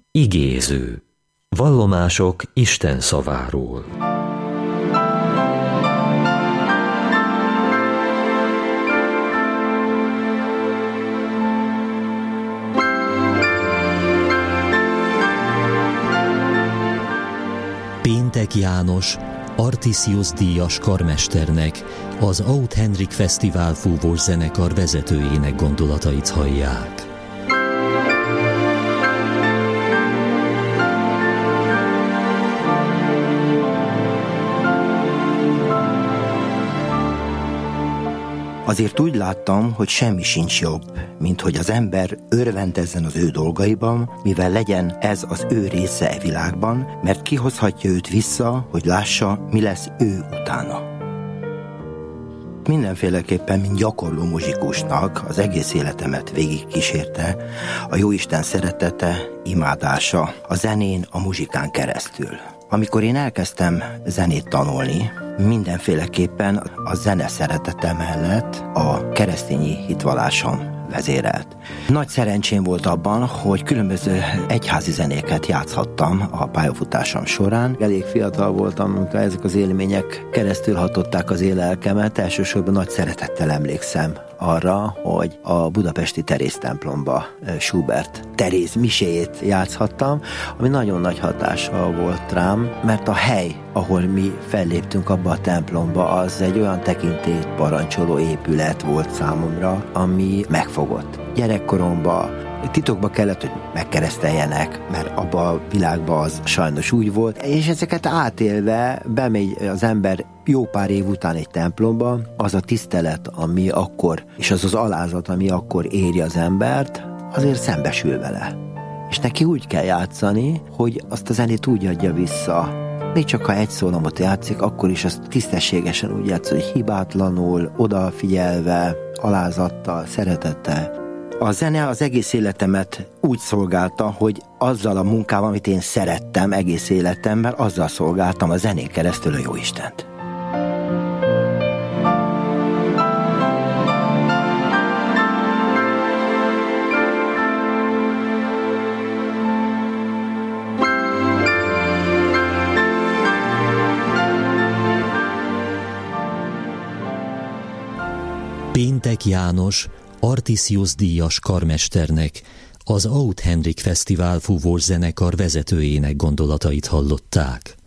Igéző. Vallomások Isten szaváról. Péntek János, Artisius díjas karmesternek, az Auth Henrik Fesztivál fúvós zenekar vezetőjének gondolatait hallják. Azért úgy láttam, hogy semmi sincs jobb, mint hogy az ember örvendezzen az ő dolgaiban, mivel legyen ez az ő része e világban, mert kihozhatja őt vissza, hogy lássa, mi lesz ő utána. Mindenféleképpen, mint gyakorló muzsikusnak az egész életemet végigkísérte a Jóisten szeretete, imádása, a zenén, a muzsikán keresztül. Amikor én elkezdtem zenét tanulni, mindenféleképpen a zene szeretete mellett a keresztényi hitvallásom vezérelt. Nagy szerencsém volt abban, hogy különböző egyházi zenéket játszhattam a pályafutásom során. Elég fiatal voltam, amikor ezek az élmények keresztül hatották az én lelkemet. Elsősorban nagy szeretettel emlékszem arra, hogy a budapesti Teréz templomba Schubert Teréz miséjét játszhattam, ami nagyon nagy hatással volt rám, mert a hely, ahol mi felléptünk abba a templomba, az egy olyan tekintélyt parancsoló épület volt számomra, ami megfogott. Gyerekkoromban titokba kellett, hogy megkereszteljenek, mert abba a világban az sajnos úgy volt, és ezeket átélve bemegy az ember jó pár év után egy templomba, az a tisztelet, ami akkor, és az az alázat, ami akkor éri az embert, azért szembesül vele. És neki úgy kell játszani, hogy azt a zenét úgy adja vissza. Még csak ha egy szólamot játszik, akkor is azt tisztességesen úgy játsz, hogy hibátlanul, odafigyelve, alázattal, szeretettel. A zene az egész életemet úgy szolgálta, hogy azzal a munkával, amit én szerettem egész életemben, azzal szolgáltam a zenén keresztül a Jóistent. Péntek János, Artisius díjas karmesternek, az Auth Henrik Fesztivál fúvós zenekar vezetőjének gondolatait hallották.